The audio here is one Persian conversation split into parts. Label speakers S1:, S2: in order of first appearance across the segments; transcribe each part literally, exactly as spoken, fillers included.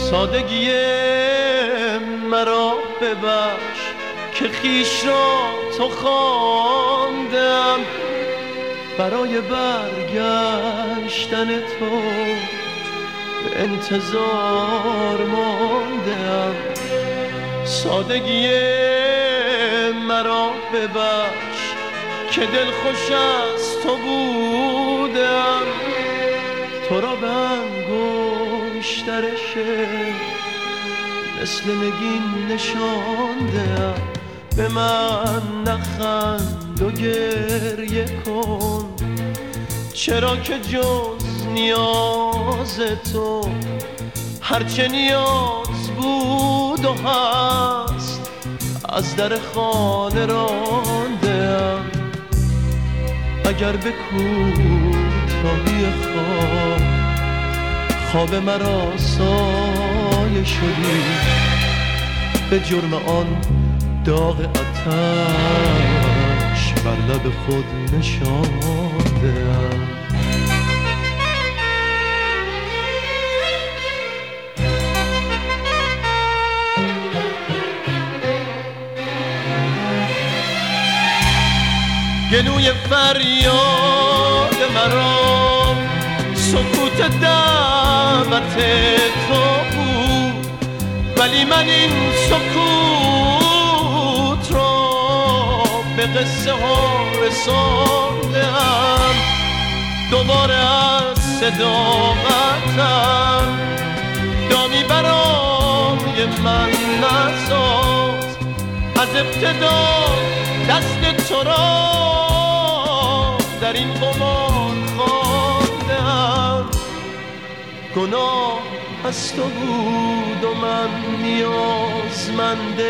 S1: سادگی مرا ببخش که خویش را تو خواندم، برای برگشتن تو به انتظار ماندم. سادگی مرا ببخش که دل خوش از تو بودم، تو را به انگشتر شعر مثل نگین نشاندم. به من نخند و گریه کن، چرا که جز نیاز تو هرچه نیاز بود و هست از در خانه راندم. اگر به کوتاهی خواب خواب مرا سایه شدی، به جرم آن داغ آتش بر لب خود نشاندم. گلوی فریاد مرا سکوت دعوت تو بود، ولی من این سکوت را به قصه ها رساندم. دوباره از صداقتم دامی برای من نساز، از ابتدا دست تو را در این قمار خواندم. گناه از تو بود و من نیازمند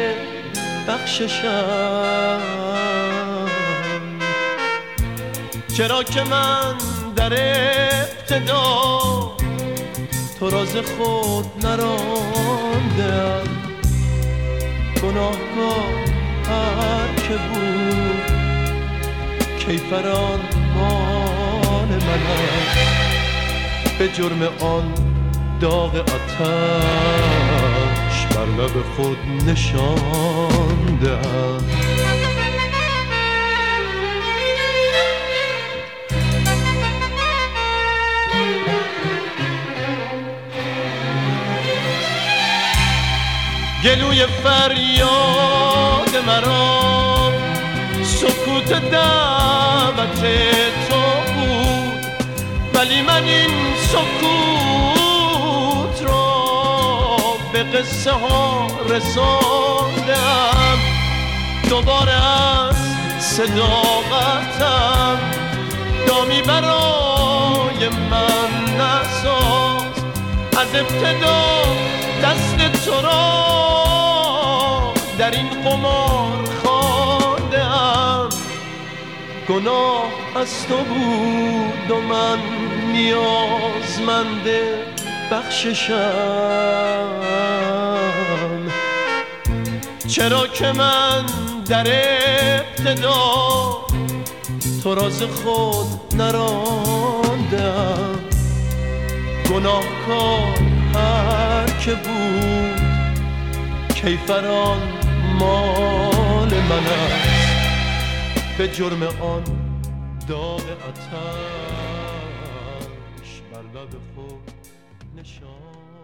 S1: بخششم، چرا که من در ابتدا تو راز خود نراندم. گناهکار هر که بود کیفران مال من است، به جرم آن داغ آتش بر لب خود نشاندم. گلوی فریاد مرا سکوت دعوت تو بود، ولی من این سکوت را به قصه ها رساندم. دوباره از صداقتم دامی برای من نساز، از ابتدا دست تو را در این قمار خواندم. گناه از تو بود و من نیازمند بخششم، چرا که من در ابتدا تو راز خود نراندم. گناهکار هر که بود کیفران مال من است، به جرم آن داغ آتش بر لب خود نشان.